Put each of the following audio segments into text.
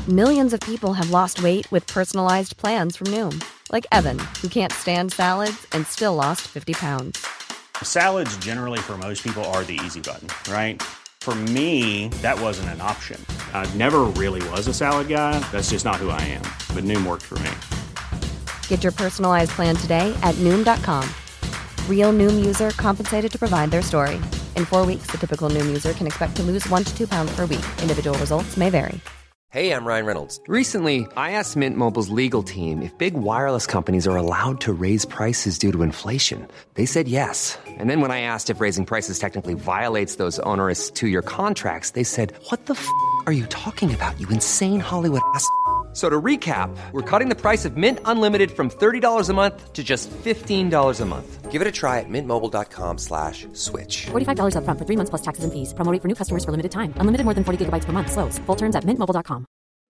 Millions of people have lost weight with personalized plans from Noom. Like Evan, who can't stand salads and still lost 50 pounds. Salads generally for most people are the easy button, right? For me, that wasn't an option. I never really was a salad guy. That's just not who I am. But Noom worked for me. Get your personalized plan today at Noom.com. Real Noom user compensated to provide their story. In 4 weeks, the typical Noom user can expect to lose 1 to 2 pounds per week. Individual results may vary. Hey, I'm Ryan Reynolds. Recently, I asked Mint Mobile's legal team if big wireless companies are allowed to raise prices due to inflation. They said yes. And then when I asked if raising prices technically violates those onerous two-year contracts, they said, "What the f*** are you talking about, you insane Hollywood ass?" So to recap, we're cutting the price of Mint Unlimited from $30 a month to just $15 a month. Give it a try at mintmobile.com/switch. $45 up front for 3 months plus taxes and fees. Promo rate for new customers for limited time. Unlimited more than 40 gigabytes per month. Slows full terms at mintmobile.com.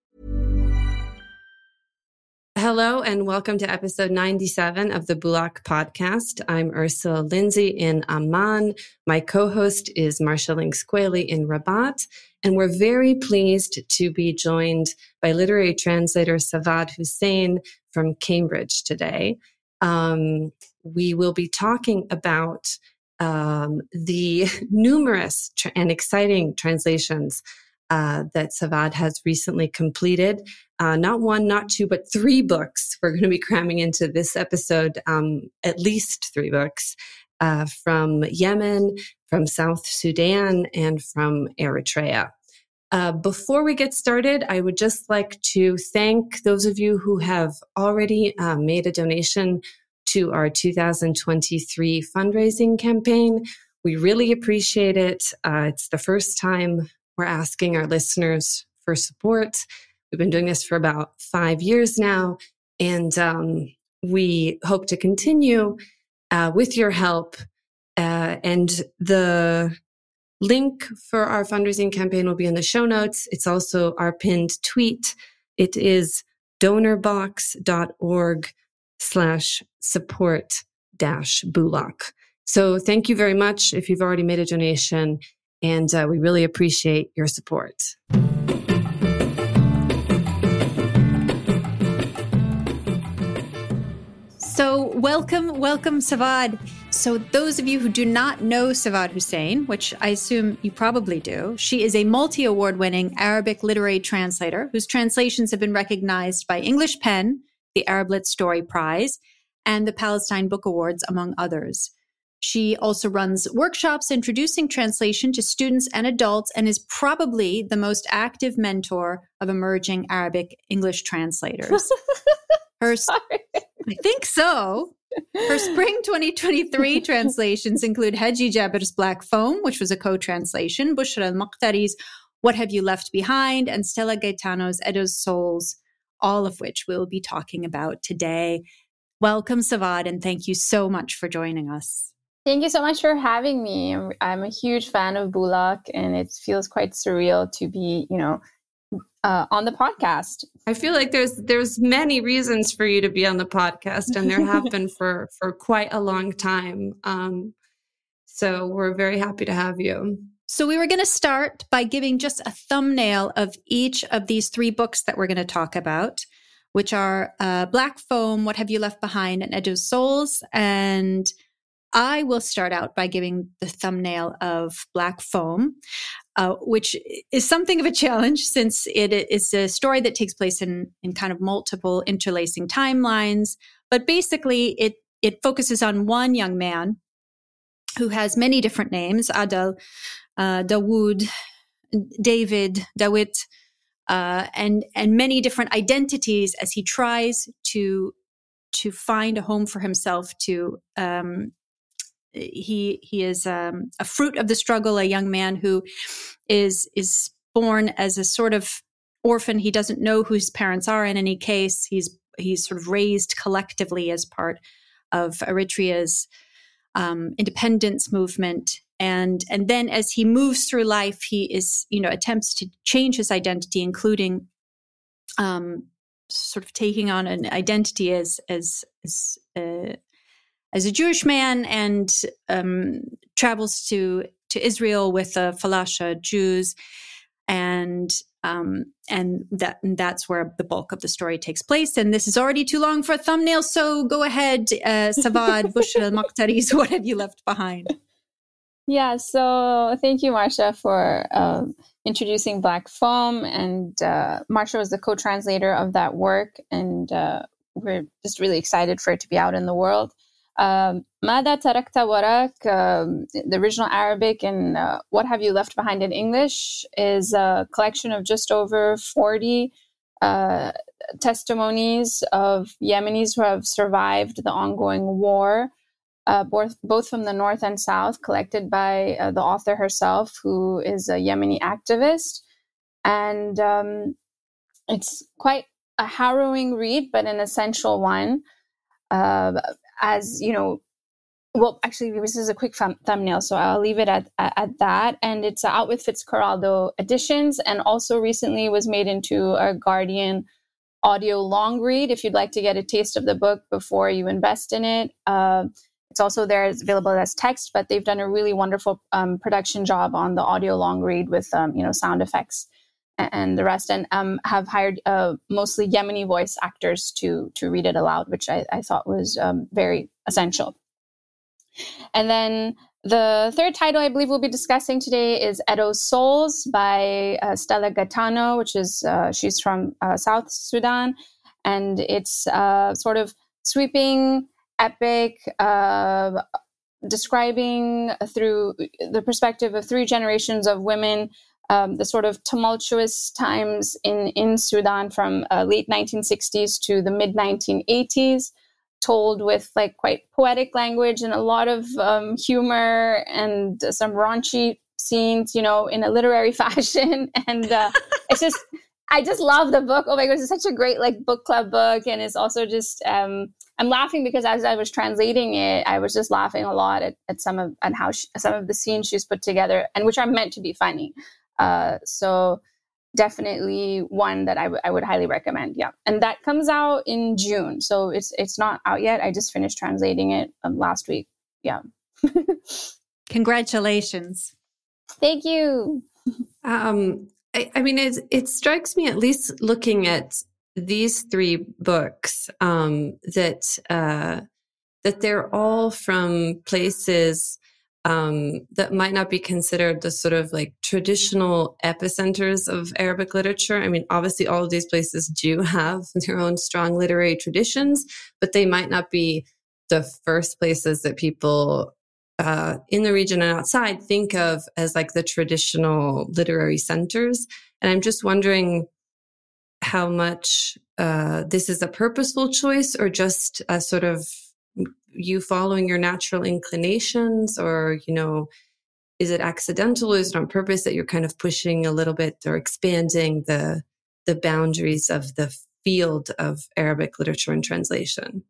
Hello and welcome to episode 97 of the Bulak podcast. I'm Ursula Lindsay in Amman. My co-host is Marcia Links-Quayle in Rabat. And we're very pleased to be joined by literary translator Savad Hussein from Cambridge today. We will be talking about the numerous and exciting translations that Savad has recently completed. Not one, not two, but 3 books. We're going to be cramming into this episode at least 3 books from Yemen, from South Sudan, and from Eritrea. Before we get started, I would just like to thank those of you who have already made a donation to our 2023 fundraising campaign. We really appreciate it. It's the first time we're asking our listeners for support. We've been doing this for about 5 years now, and we hope to continue with your help. And the link for our fundraising campaign will be in the show notes. It's also our pinned tweet. It is donorbox.org/support-Bulak. So thank you very much if you've already made a donation, and we really appreciate your support. So welcome, Savad. So those of you who do not know Savad Hussein, which I assume you probably do, she is a multi-award-winning Arabic literary translator whose translations have been recognized by English Pen, the Arab Lit Story Prize, and the Palestine Book Awards, among others. She also runs workshops introducing translation to students and adults and is probably the most active mentor of emerging Arabic English translators. I think so. Her spring 2023 translations include Haji Jabir's Black Foam, which was a co-translation, Bushra al-Maqtari's What Have You Left Behind, and Stella Gaetano's Edo's Souls, all of which we'll be talking about today. Welcome, Savad, and thank you so much for joining us. Thank you so much for having me. I'm a huge fan of Bulak, and it feels quite surreal to be, on the podcast. I feel like there's many reasons for you to be on the podcast, and there have been for quite a long time. So we're very happy to have you. So we were going to start by giving just a thumbnail of each of these 3 books that we're going to talk about, which are Black Foam, What Have You Left Behind, and Edo's Souls. And I will start out by giving the thumbnail of Black Foam, which is something of a challenge since it is a story that takes place in kind of multiple interlacing timelines. But basically, it focuses on one young man who has many different names: Adel, Dawood, David, Dawit, and many different identities as he tries to find a home for himself. He is a fruit of the struggle, a young man who is born as a sort of orphan. He doesn't know who his parents are in any case. He's sort of raised collectively as part of Eritrea's independence movement. And then as he moves through life, he attempts to change his identity, including sort of taking on an identity as a Jewish man, and travels to Israel with the Falasha Jews. and that's where the bulk of the story takes place. And this is already too long for a thumbnail, so go ahead, Savad, Bushra Makhtaris, what have you left behind? Yeah, so thank you, Marcia, for introducing Black Foam. And Marcia was the co-translator of that work, and we're just really excited for it to be out in the world. Mada Tarakta Warak, the original Arabic, and What Have You Left Behind in English, is a collection of just over 40 testimonies of Yemenis who have survived the ongoing war, both from the north and south, collected by the author herself, who is a Yemeni activist. And it's quite a harrowing read, but an essential one. As you know, well, actually, this is a quick thumbnail, so I'll leave it at that. And it's out with Fitzcarraldo Editions, and also recently was made into a Guardian audio long read. If you'd like to get a taste of the book before you invest in it, it's also there. It's available as text, but they've done a really wonderful production job on the audio long read with sound effects and the rest, and have hired mostly Yemeni voice actors to read it aloud, which I thought was very essential. And then the third title I believe we'll be discussing today is Edo Souls by Stella Gaetano, which is she's from South Sudan, and it's sort of sweeping, epic, describing through the perspective of 3 generations of women the sort of tumultuous times in Sudan from late 1960s to the mid 1980s, told with like quite poetic language and a lot of humor and some raunchy scenes, in a literary fashion. And I just love the book. Oh my gosh, it's such a great like book club book. And it's also just, I'm laughing because as I was translating it, I was just laughing a lot at some of the scenes she's put together, and which are meant to be funny. So definitely one that I would highly recommend. Yeah. And that comes out in June. So it's not out yet. I just finished translating it last week. Yeah. Congratulations. Thank you. I mean, it strikes me, at least looking at these 3 books, that they're all from places that might not be considered the sort of like traditional epicenters of Arabic literature. I mean, obviously all of these places do have their own strong literary traditions, but they might not be the first places that people in the region and outside think of as like the traditional literary centers. And I'm just wondering how much this is a purposeful choice or just a sort of you following your natural inclinations, or, is it accidental? Is it on purpose that you're kind of pushing a little bit or expanding the boundaries of the field of Arabic literature and translation?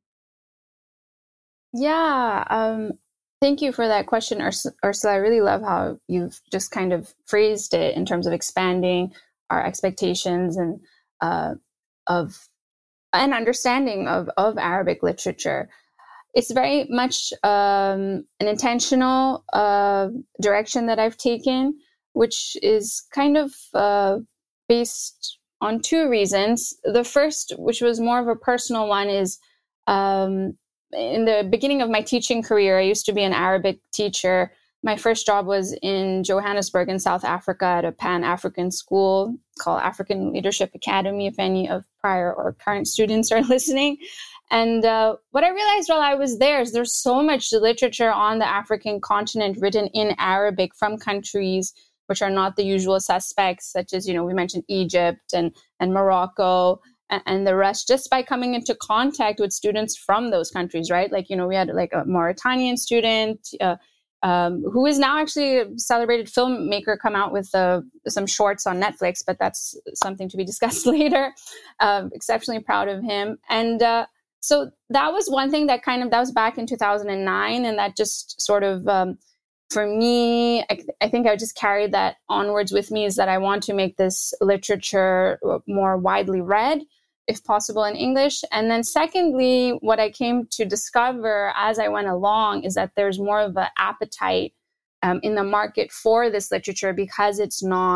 Yeah. Thank you for that question, Ursula. I really love how you've just kind of phrased it in terms of expanding our expectations and of an understanding of Arabic literature. It's very much an intentional direction that I've taken, which is kind of based on 2 reasons. The first, which was more of a personal one, is in the beginning of my teaching career, I used to be an Arabic teacher. My first job was in Johannesburg in South Africa at a Pan-African school called African Leadership Academy, if any of prior or current students are listening. And what I realized while I was there is there's so much literature on the African continent written in Arabic from countries which are not the usual suspects, such as, we mentioned Egypt and Morocco and the rest, just by coming into contact with students from those countries, right? Like, we had like a Mauritanian student who is now actually a celebrated filmmaker, come out with some shorts on Netflix, but that's something to be discussed later. Exceptionally proud of him. And so that was one thing that that was back in 2009. And that just sort of, for me, I think I just carried that onwards with me, is that I want to make this literature more widely read, if possible, in English. And then secondly, what I came to discover as I went along is that there's more of an appetite in the market for this literature because it's not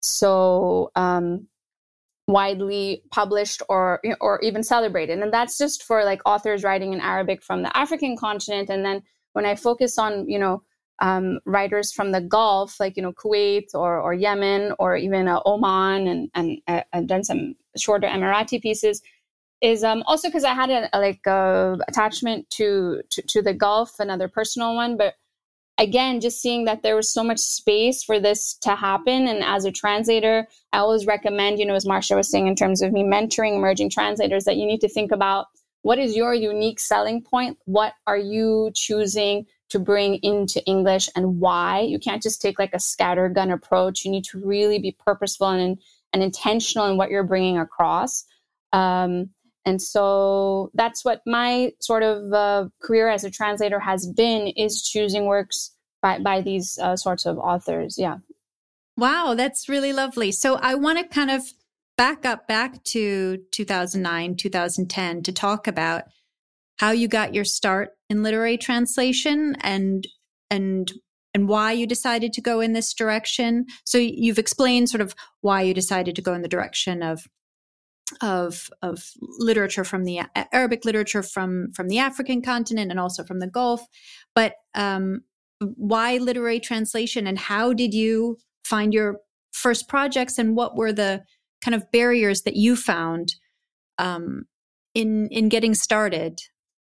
so widely published or even celebrated. And that's just for like authors writing in Arabic from the African continent. And then when I focus on, writers from the Gulf, like, Kuwait or Yemen or even Oman, and I've done some shorter Emirati pieces, is also because I had a attachment to the Gulf, another personal one. But again, just seeing that there was so much space for this to happen. And as a translator, I always recommend, as Marcia was saying, in terms of me mentoring emerging translators, that you need to think about what is your unique selling point? What are you choosing to bring into English and why? You can't just take like a scattergun approach. You need to really be purposeful and intentional in what you're bringing across. And so that's what my sort of career as a translator has been, is choosing works by these sorts of authors. Yeah. Wow, that's really lovely. So I want to kind of back to 2009, 2010 to talk about how you got your start in literary translation and why you decided to go in this direction. So you've explained sort of why you decided to go in the direction of literature from the Arabic literature from the African continent and also from the Gulf. But why literary translation, and how did you find your first projects, and what were the kind of barriers that you found in getting started?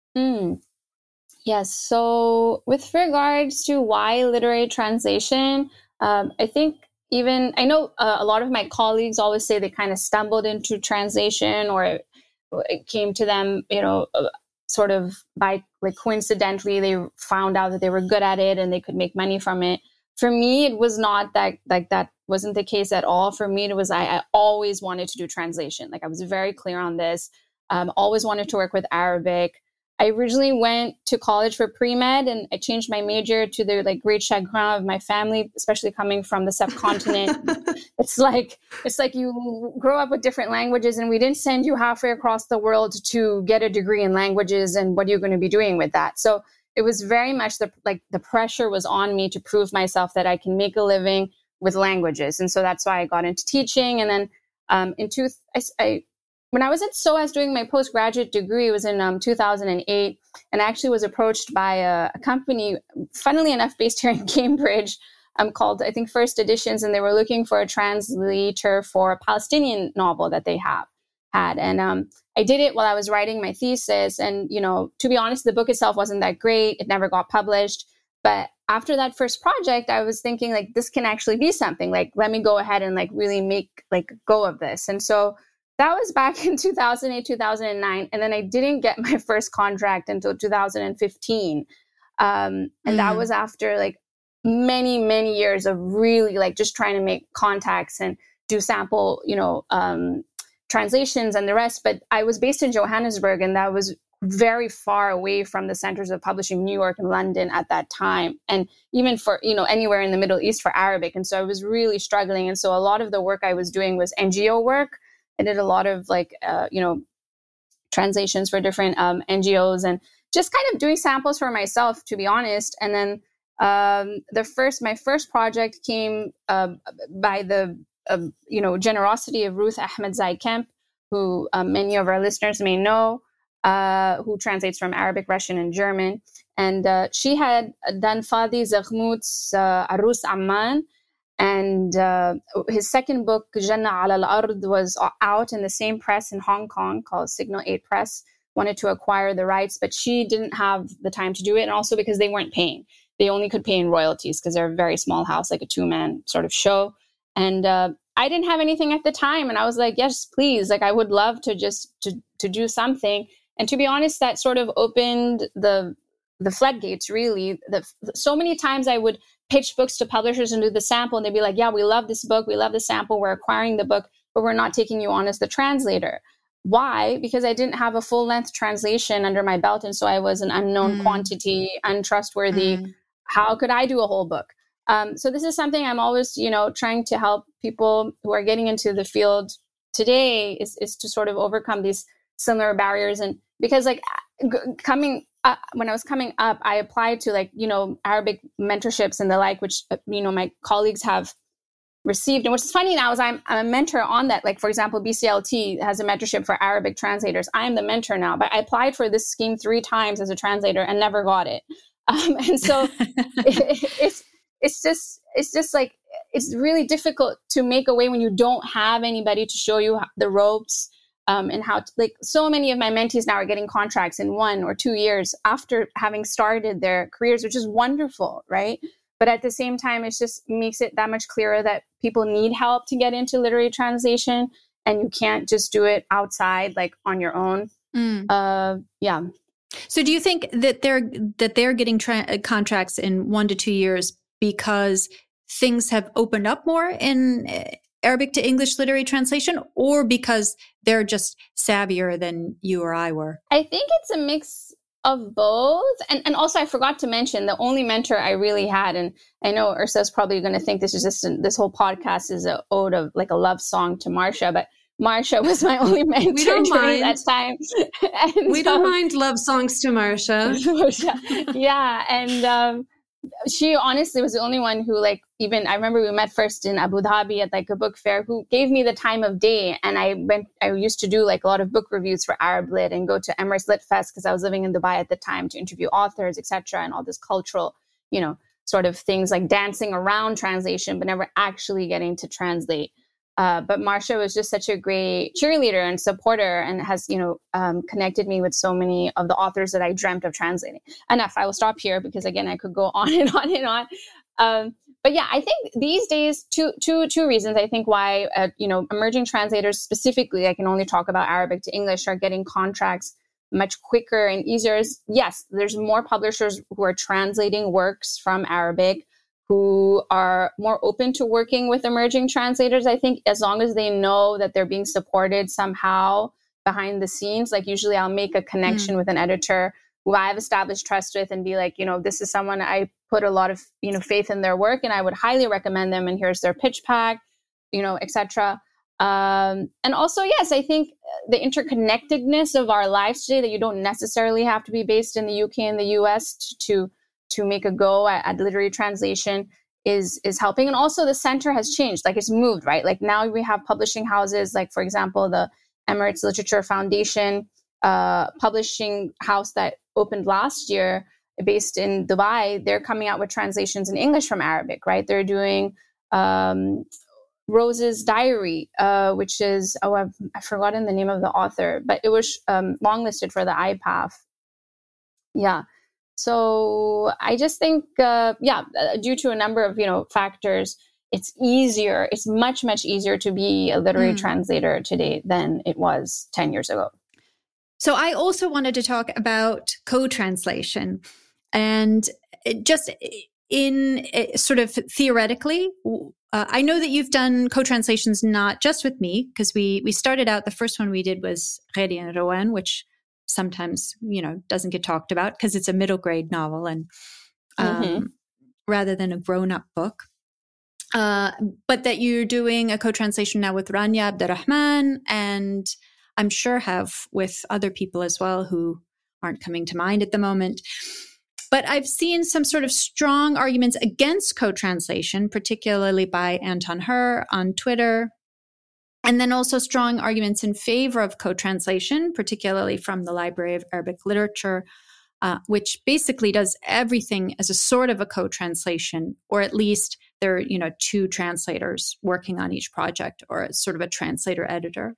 Yes. So with regards to why literary translation, I think I know a lot of my colleagues always say they kind of stumbled into translation, or it came to them, sort of by like coincidentally, they found out that they were good at it and they could make money from it. For me, it was not that wasn't the case at all. For me, it was, I always wanted to do translation. Like I was very clear on this. Always wanted to work with Arabic. I originally went to college for pre-med, and I changed my major to the great chagrin of my family, especially coming from the subcontinent. It's like you grow up with different languages, and we didn't send you halfway across the world to get a degree in languages, and what are you going to be doing with that? So it was very much the pressure was on me to prove myself that I can make a living with languages. And so that's why I got into teaching. And then when I was at SOAS doing my postgraduate degree, it was in 2008, and I actually was approached by a company, funnily enough, based here in Cambridge, called, I think, First Editions, and they were looking for a translator for a Palestinian novel that they had. And I did it while I was writing my thesis. And, to be honest, the book itself wasn't that great. It never got published. But after that first project, I was thinking, this can actually be something. Let me go ahead and really make go of this. And so that was back in 2008, 2009. And then I didn't get my first contract until 2015. And that was after many, many years of really just trying to make contacts and do sample, translations and the rest. But I was based in Johannesburg, and that was very far away from the centers of publishing, New York and London at that time. And even for, anywhere in the Middle East for Arabic. And so I was really struggling. And so a lot of the work I was doing was NGO work. I did a lot of translations for different NGOs, and just kind of doing samples for myself, to be honest. And then my first project came by the generosity of Ruth Ahmed Kemp, who many of our listeners may know, who translates from Arabic, Russian, and German. And she had done Fadi Zaghmout's Arus Amman. And his second book, Jannah Ala al-Ard, was out in the same press in Hong Kong called Signal 8 Press. Wanted to acquire the rights, but she didn't have the time to do it. And also because they weren't paying. They only could pay in royalties because they're a very small house, like a 2-man sort of show. And I didn't have anything at the time. And I was like, yes, please. I would love to just to do something. And to be honest, that sort of opened the floodgates, really. So many times I would pitch books to publishers and do the sample, and they'd be like, yeah, we love this book, we love the sample, we're acquiring the book, but we're not taking you on as the translator. Why? Because I didn't have a full-length translation under my belt, and so I was an unknown quantity, untrustworthy. How could I do a whole book? So this is something I'm always, trying to help people who are getting into the field today is to sort of overcome these similar barriers. And because when I was coming up, I applied to Arabic mentorships and the like, which, my colleagues have received. And what's funny now is I'm a mentor on that. Like, for example, BCLT has a mentorship for Arabic translators. I'm the mentor now, but I applied for this scheme 3 times as a translator and never got it. And so it's just like, it's really difficult to make a way when you don't have anybody to show you the ropes, and how like so many of my mentees now are getting contracts in 1 or 2 years after having started their careers, which is wonderful, right? But at the same time, it just makes it that much clearer that people need help to get into literary translation, and you can't just do it outside, like on your own. Yeah. So do you think that they're getting contracts in 1 to 2 years because things have opened up more in Arabic to English literary translation, or because they're just savvier than you or I were? I think it's a mix of both. And also, I forgot to mention the only mentor I really had, and I know Ursa's probably going to think this is just this whole podcast is an ode of like a love song to Marcia, but Marcia was my only mentor during that time. We don't mind love songs to Marcia. Yeah. And she honestly was the only one who, like, even I remember we met first in Abu Dhabi at like a book fair, who gave me the time of day. And I used to do like a lot of book reviews for Arab Lit and go to Emirates Lit Fest because I was living in Dubai at the time, to interview authors, etc., and all this cultural, sort of things like dancing around translation, but never actually getting to translate. But Marcia was just such a great cheerleader and supporter, and has, connected me with so many of the authors that I dreamt of translating. Enough. I will stop here because, again, I could go on and on and on. But yeah, I think these days, two reasons, I think, why, emerging translators specifically, I can only talk about Arabic to English, are getting contracts much quicker and easier. Is, yes, there's more publishers who are translating works from Arabic, who are more open to working with emerging translators, I think, as long as they know that they're being supported somehow behind the scenes. Like, usually I'll make a connection with an editor who I have established trust with and be like, this is someone I put a lot of, faith in their work, and I would highly recommend them, and here's their pitch pack, etc. And also, yes, I think the interconnectedness of our lives today, that you don't necessarily have to be based in the UK and the US to make a go at literary translation is helping. And also the center has changed, like it's moved, right? Like now we have publishing houses, like, for example, the Emirates Literature Foundation publishing house that opened last year based in Dubai. They're coming out with translations in English from Arabic, right? They're doing Rose's Diary, which is, I've forgotten the name of the author, but it was longlisted for the IPAF. Yeah. So I just think, due to a number of, factors, it's easier. It's much, much easier to be a literary translator today than it was 10 years ago. So I also wanted to talk about co-translation, and just in sort of theoretically, I know that you've done co-translations not just with me, because we started out, the first one we did was Ghedi and Rowan, which sometimes, doesn't get talked about because it's a middle grade novel, and rather than a grown-up book. But that you're doing a co-translation now with Rania Abderrahman, and I'm sure have with other people as well who aren't coming to mind at the moment. But I've seen some sort of strong arguments against co-translation, particularly by Anton Herr on Twitter. And then also strong arguments in favor of co-translation, particularly from the Library of Arabic Literature, which basically does everything as a sort of a co-translation, or at least there are, 2 translators working on each project, or it's sort of a translator-editor.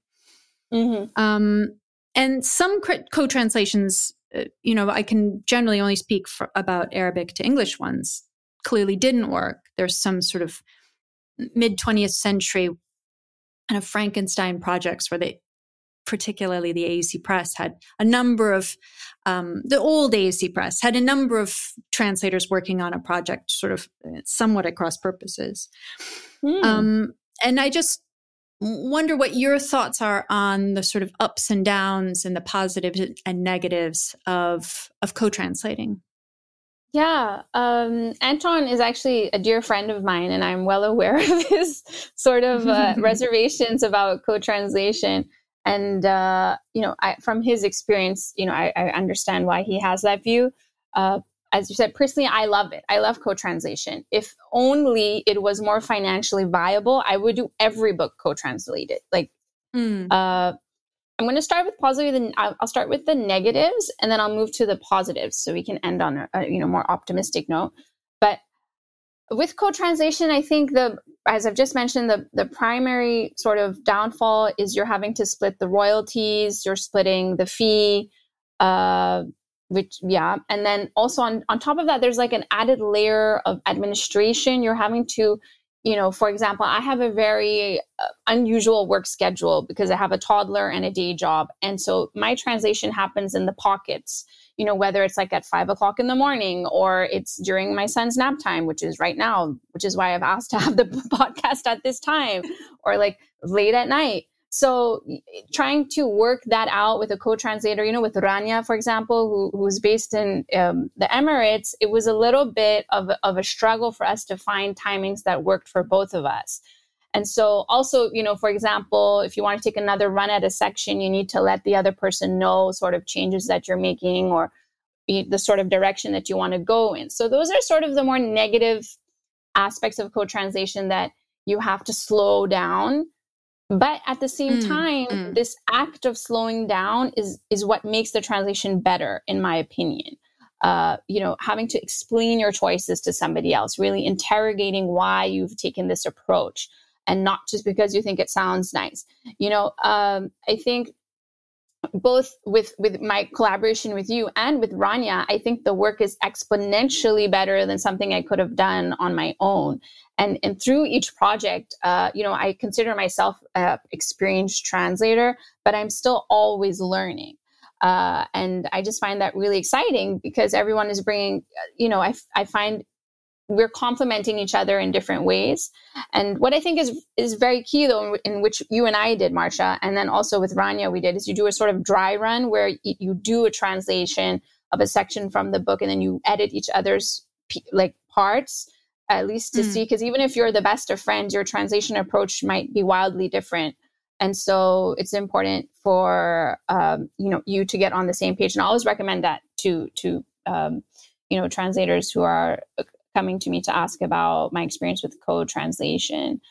And some co-translations, I can generally only speak about Arabic to English ones, clearly didn't work. There's some sort of mid-20th century kind of Frankenstein projects where particularly the AUC Press had a number of, the old AUC Press had a number of translators working on a project sort of somewhat at cross purposes. And I just wonder what your thoughts are on the sort of ups and downs and the positives and negatives of co-translating. Yeah, Anton is actually a dear friend of mine, and I'm well aware of his sort of reservations about co-translation. And, from his experience, I understand why he has that view. as you said, personally, I love it. I love co-translation. If only it was more financially viable, I would do every book co-translated. Like, I'm going to start with positive. I'll start with the negatives, and then I'll move to the positives, so we can end on a more optimistic note. But with co-translation, I think as I've just mentioned, the primary sort of downfall is you're having to split the royalties, you're splitting the fee, and then also on top of that, there's like an added layer of administration. You're having to, for example, I have a very unusual work schedule because I have a toddler and a day job. And so my translation happens in the pockets, whether it's like at 5 o'clock in the morning or it's during my son's nap time, which is right now, which is why I've asked to have the podcast at this time, or like late at night. So trying to work that out with a co-translator, with Rania, for example, who's based in the Emirates, it was a little bit of a struggle for us to find timings that worked for both of us. And so also, for example, if you want to take another run at a section, you need to let the other person know sort of changes that you're making or the sort of direction that you want to go in. So those are sort of the more negative aspects of co-translation that you have to slow down. But at the same time, this act of slowing down is what makes the translation better, in my opinion. Having to explain your choices to somebody else, really interrogating why you've taken this approach, and not just because you think it sounds nice. I think both with my collaboration with you and with Rania, I think the work is exponentially better than something I could have done on my own. And through each project, I consider myself an experienced translator, but I'm still always learning. And I just find that really exciting because everyone is bringing, I find we're complementing each other in different ways. And what I think is very key, though, in which you and I did, Marcia, and then also with Rania we did, is you do a sort of dry run where you do a translation of a section from the book and then you edit each other's parts, at least to see, because even if you're the best of friends, your translation approach might be wildly different. And so it's important for, you to get on the same page. And I always recommend that to translators who are coming to me to ask about my experience with co-translation.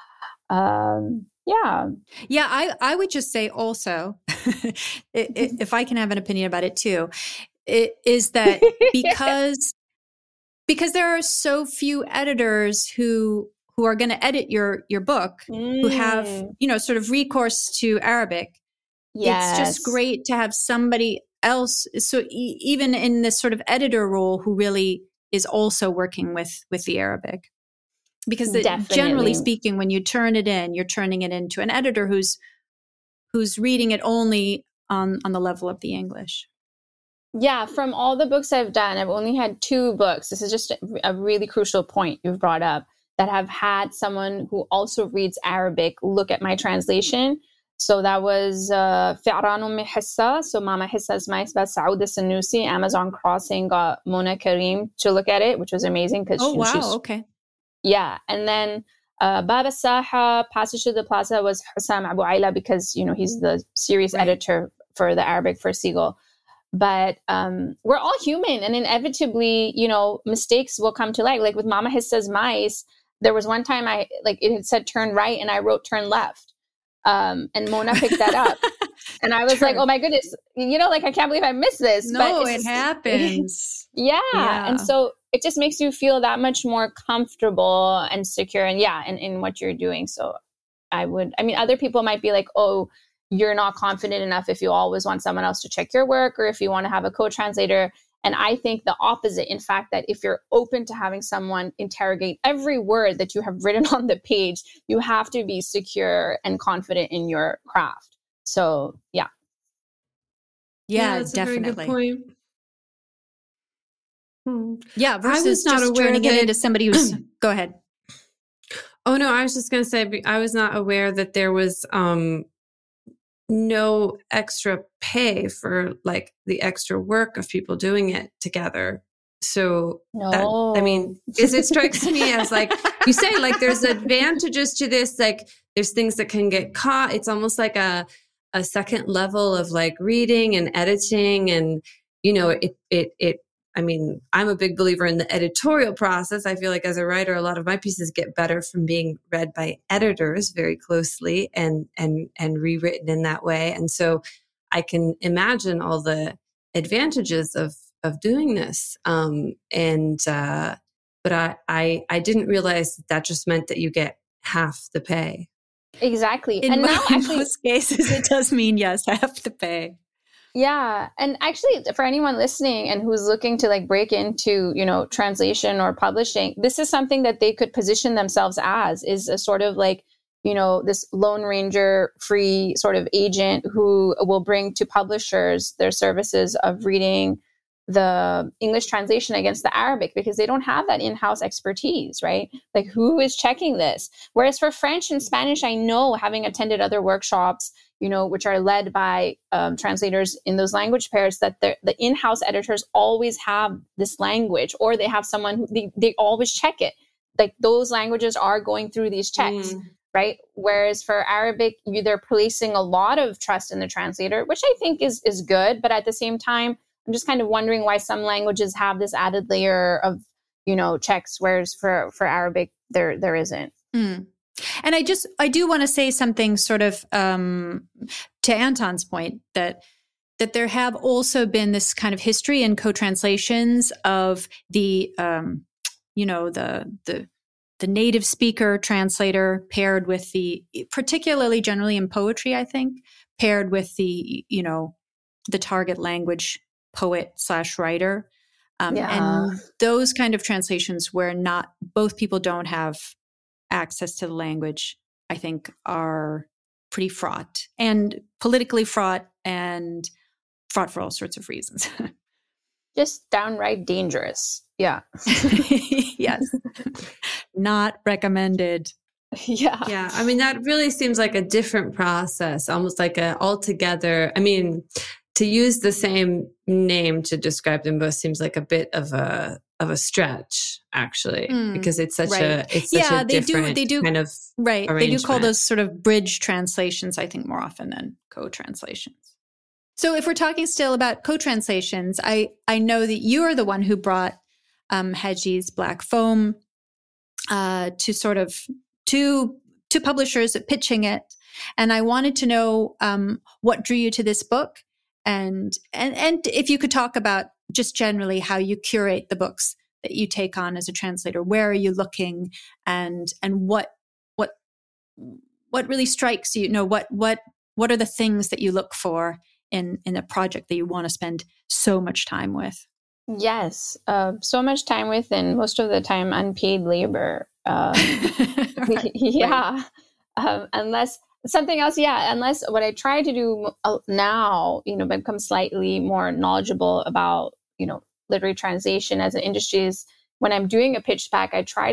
Yeah, I would just say also, if I can have an opinion about it too, is that because there are so few editors who are going to edit your book, who have, sort of recourse to Arabic. Yes. It's just great to have somebody else. So even in this sort of editor role, who really is also working with the Arabic, because generally speaking, when you turn it in, you're turning it into an editor who's reading it only on the level of the English. Yeah, from all the books I've done, I've only had 2 books. This is just a really crucial point you've brought up, that have had someone who also reads Arabic look at my translation. So that was Fi'ran Ummi Hissa. So Mama Hissa's Mice by Saouda Sanusi. Amazon Crossing got Mona Karim to look at it, which was amazing because okay. Yeah, and then Baba Saha, Passage to the Plaza was Hussam Abu Aila because he's the series editor for the Arabic for Seagull. But we're all human, and inevitably, mistakes will come to light. Like with Mama Hissa's Mice, there was one time it had said turn right, and I wrote turn left. And Mona picked that up. And I was like, oh my goodness, I can't believe I missed this. No, but it happens. Yeah. And so it just makes you feel that much more comfortable and secure and in what you're doing. So other people might be like, oh, you're not confident enough if you always want someone else to check your work or if you want to have a co-translator. And I think the opposite, in fact, that if you're open to having someone interrogate every word that you have written on the page, you have to be secure and confident in your craft. So, yeah. Yeah, that's definitely. A very good point. Yeah, versus just turning it into somebody who's... Go ahead. Oh, no, I was just going to say, I was not aware that there was... no extra pay for the extra work of people doing it together. So it strikes me as you say, there's advantages to this. There's things that can get caught. It's almost like a second level of reading and editing. And, it I mean, I'm a big believer in the editorial process. I feel like as a writer, a lot of my pieces get better from being read by editors very closely and rewritten in that way. And so I can imagine all the advantages of doing this. But I didn't realize that just meant that you get half the pay. Exactly. In most cases, it does mean, yes, half the pay. Yeah. And actually, for anyone listening and who's looking to like break into, translation or publishing, this is something that they could position themselves as, is a sort of like, this Lone Ranger free sort of agent who will bring to publishers their services of reading the English translation against the Arabic, because they don't have that in-house expertise, right? Like, who is checking this? Whereas for French and Spanish, I know, having attended other workshops, which are led by translators in those language pairs, that the in-house editors always have this language, or they have someone who they always check it. Like, those languages are going through these checks, right? Whereas for Arabic, they're placing a lot of trust in the translator, which I think is good. But at the same time, I'm just kind of wondering why some languages have this added layer of, checks, whereas for Arabic, there isn't. Mm. And I do want to say something sort of to Anton's point, that there have also been this kind of history in co-translations of the native speaker translator paired with particularly generally in poetry, I think, paired with the target language poet/writer. And those kind of translations where both people don't have access to the language, I think, are pretty fraught and politically fraught and fraught for all sorts of reasons. Just downright dangerous. Yeah. Yes. Not recommended. Yeah. Yeah. I mean, that really seems like a different process, almost like to use the same name to describe them both seems like a bit of a stretch, actually, because it's such a different kind of right. arrangement. They do call those sort of bridge translations, I think, more often than co-translations. So if we're talking still about co-translations, I know that you are the one who brought Hedgie's Black Foam to publishers pitching it, and I wanted to know what drew you to this book. And if you could talk about just generally how you curate the books that you take on as a translator, where are you looking, and what really strikes you? What are the things that you look for in a project that you want to spend so much time with? Yes, so much time with, and most of the time unpaid labor. Right. Yeah, unless. Something else, unless what I try to do now, become slightly more knowledgeable about, literary translation as an industry, is when I'm doing a pitch pack, I try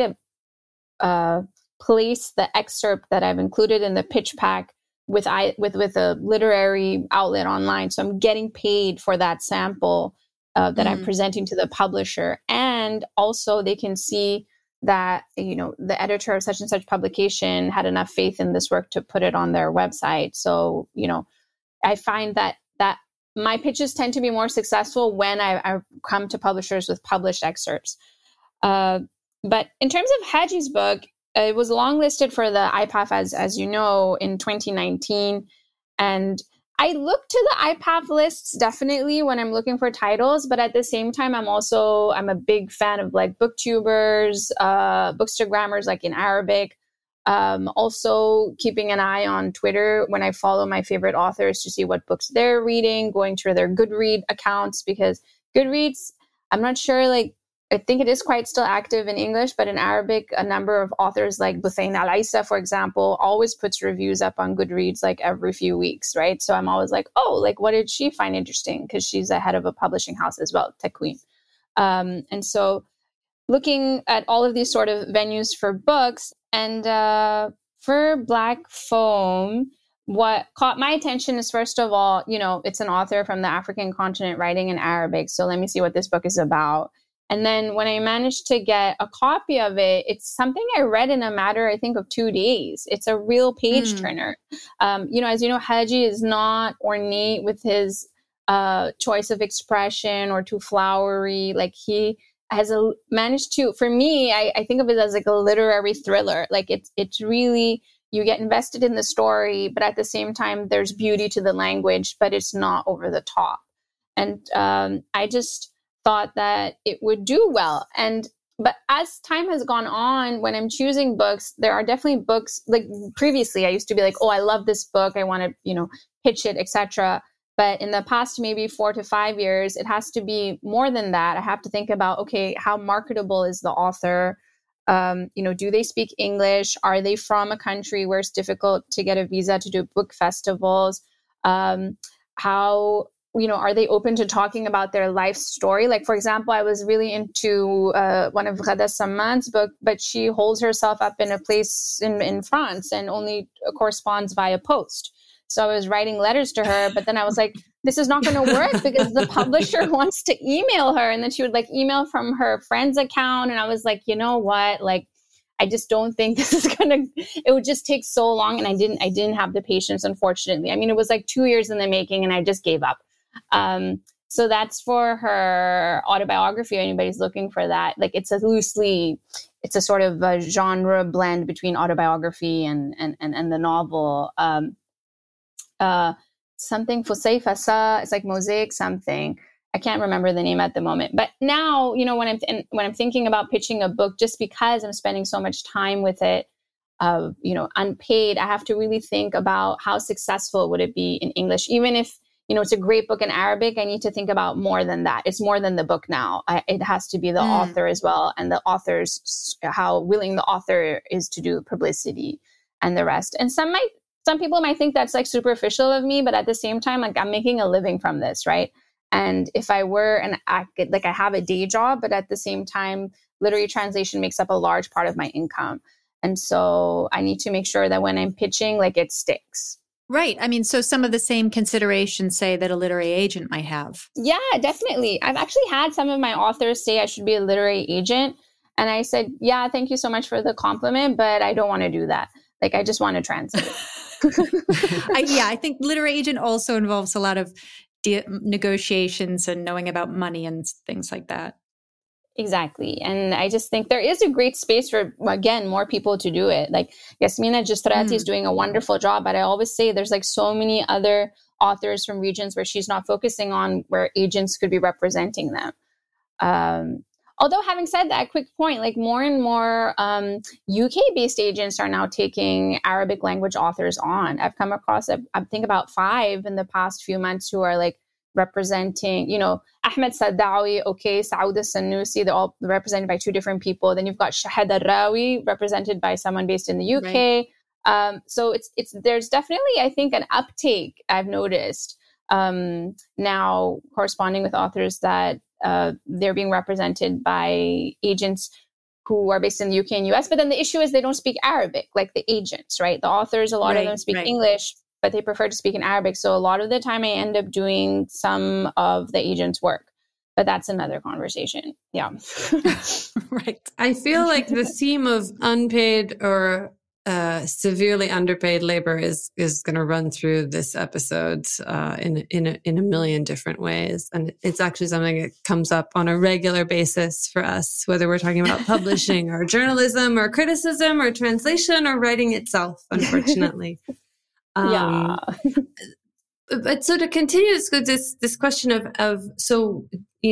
to place the excerpt that I've included in the pitch pack with a literary outlet online. So I'm getting paid for that sample that I'm presenting to the publisher. And also they can see that, the editor of such and such publication had enough faith in this work to put it on their website. So, I find that my pitches tend to be more successful when I come to publishers with published excerpts. But in terms of Hedgie's book, it was longlisted for the IPAF, as you know, in 2019. And I look to the IPAF lists definitely when I'm looking for titles, but at the same time, I'm a big fan of like booktubers, bookstagrammers, like in Arabic. Also keeping an eye on Twitter when I follow my favorite authors to see what books they're reading, going to their Goodreads accounts, because Goodreads, I'm not sure, I think it is quite still active in English, but in Arabic, a number of authors like Buthain Al-Aissa, for example, always puts reviews up on Goodreads every few weeks, right? So I'm always what did she find interesting? Because she's the head of a publishing house as well, Takween. And so looking at all of these sort of venues for books, and for Black Foam, what caught my attention is, first of all, it's an author from the African continent writing in Arabic. So let me see what this book is about. And then when I managed to get a copy of it, it's something I read in a matter, I think, of 2 days. It's a real page turner. As you know, Hedgie is not ornate with his choice of expression or too flowery. Like he has managed to, for me, I think of it as like a literary thriller. Like it's really, you get invested in the story, but at the same time, there's beauty to the language, but it's not over the top. And I just thought that it would do well. But as time has gone on, when I'm choosing books, there are definitely books, like previously I used to be like, oh, I love this book, I want to, pitch it, etc. But in the past maybe 4 to 5 years, it has to be more than that. I have to think about, okay, how marketable is the author? Do they speak English? Are they from a country where it's difficult to get a visa to do book festivals? How, are they open to talking about their life story? Like, for example, I was really into one of Ghada Samman's book, but she holds herself up in a place in France and only corresponds via post. So I was writing letters to her, but then I was like, this is not going to work because the publisher wants to email her. And then she would like email from her friend's account. And I was like, you know what? Like, I just don't think this is it would just take so long. And I didn't have the patience, unfortunately. I mean, it was like 2 years in the making and I just gave up. So that's for her autobiography. Anybody's looking for that. Like it's a sort of a genre blend between autobiography and the novel. Something Fusay Fasa, it's like mosaic something. I can't remember the name at the moment. But now, when I'm thinking about pitching a book, just because I'm spending so much time with it, unpaid, I have to really think about how successful would it be in English. Even if, it's a great book in Arabic, I need to think about more than that. It's more than the book now. It has to be the author as well. And the author's, how willing the author is to do publicity and the rest. And some people might think that's like superficial of me, but at the same time, like I'm making a living from this, right? And if I were I have a day job, but at the same time, literary translation makes up a large part of my income. And so I need to make sure that when I'm pitching, like it sticks. Right. I mean, so some of the same considerations, say, that a literary agent might have. Yeah, definitely. I've actually had some of my authors say I should be a literary agent. And I said, yeah, thank you so much for the compliment, but I don't want to do that. Like, I just want to translate. I think literary agent also involves a lot of negotiations and knowing about money and things like that. Exactly. And I just think there is a great space for, again, more people to do it. Like Yasmina Gistrati is doing a wonderful job, but I always say there's like so many other authors from regions where she's not focusing on, where agents could be representing them. Although having said that, quick point, like more and more UK-based agents are now taking Arabic language authors on. I've come across, I think about 5 in the past few months who are like representing, Ahmed Sadawi, Saouda Sanusi, they're all represented by 2 different people. Then you've got Shahad Al-Rawi, represented by someone based in the UK. Right. So there's definitely, I think, an uptake I've noticed now corresponding with authors that they're being represented by agents who are based in the UK and US. But then the issue is they don't speak Arabic, like the agents, right? The authors, a lot of them speak English, but they prefer to speak in Arabic. So a lot of the time I end up doing some of the agent's work. But that's another conversation. Yeah. Right. I feel like the theme of unpaid or severely underpaid labor is going to run through this episode in a million different ways, and it's actually something that comes up on a regular basis for us, whether we're talking about publishing or journalism or criticism or translation or writing itself. Unfortunately, yeah. But so to continue this question of so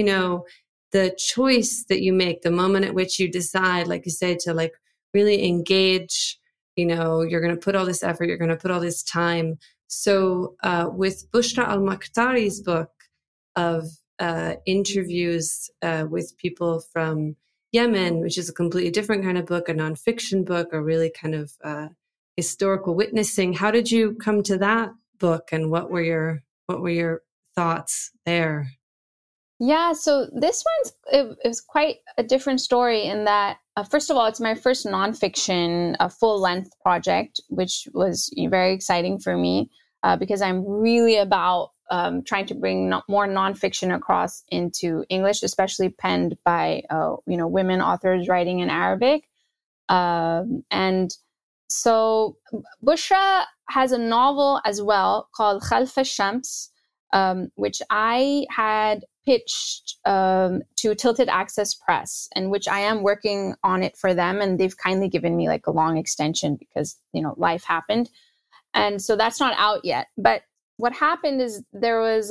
the choice that you make, the moment at which you decide, like you say, to like really engage. You're going to put all this effort, you're going to put all this time. So with Bushra Al-Makhtari's book of interviews with people from Yemen, which is a completely different kind of book, a nonfiction book, a really kind of historical witnessing. How did you come to that book, and what were your thoughts there? Yeah, so this it was quite a different story in that, first of all, it's my first nonfiction, full-length project, which was very exciting for me because I'm really about trying to bring more nonfiction across into English, especially penned by women authors writing in Arabic. And so Bushra has a novel as well called Khalf al-Shams, which I had pitched to Tilted Access Press, and which I am working on it for them. And they've kindly given me like a long extension because, life happened. And so that's not out yet. But what happened is there was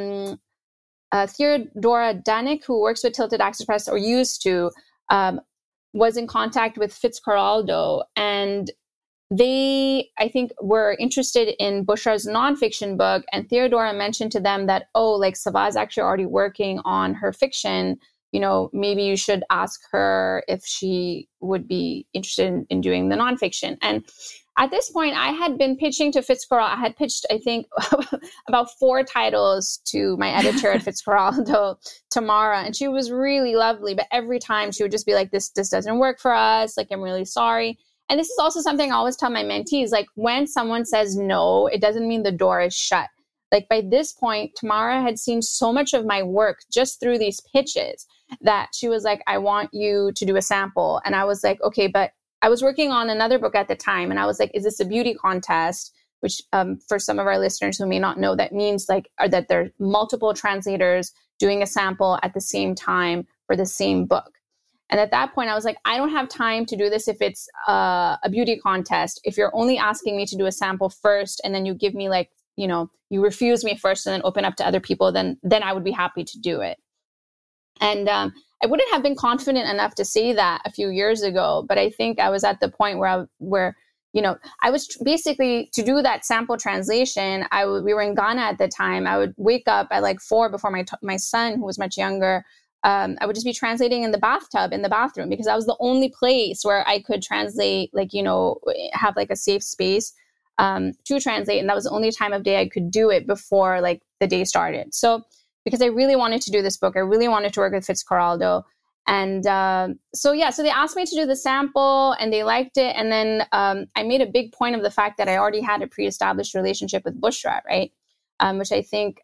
Theodora Danick, who works with Tilted Access Press, or used to, was in contact with Fitzcarraldo, and they, I think, were interested in Bushra's nonfiction book. And Theodora mentioned to them that, Sava's actually already working on her fiction. Maybe you should ask her if she would be interested in doing the nonfiction. And at this point, I had been pitching to Fitzcarraldo. I had pitched, I think, about 4 titles to my editor at Fitzcarraldo, Tamara, and she was really lovely. But every time she would just be like, this doesn't work for us. Like, I'm really sorry. And this is also something I always tell my mentees, like, when someone says no, it doesn't mean the door is shut. Like, by this point, Tamara had seen so much of my work just through these pitches that she was like, I want you to do a sample. And I was like, okay, but I was working on another book at the time. And I was like, is this a beauty contest? Which for some of our listeners who may not know, that means that there are multiple translators doing a sample at the same time for the same book. And at that point, I was like, I don't have time to do this if it's a beauty contest. If you're only asking me to do a sample first, and then you give me you refuse me first and then open up to other people, then I would be happy to do it. And I wouldn't have been confident enough to say that a few years ago, but I think I was at the point where I was basically, to do that sample translation, we were in Ghana at the time. I would wake up at like 4 before my son, who was much younger, I would just be translating in the bathtub, in the bathroom, because that was the only place where I could translate, have like a safe space to translate. And that was the only time of day I could do it before like the day started. So because I really wanted to do this book, I really wanted to work with Fitzcarraldo. And so they asked me to do the sample, and they liked it. And then I made a big point of the fact that I already had a pre-established relationship with Bushra, right? Which I think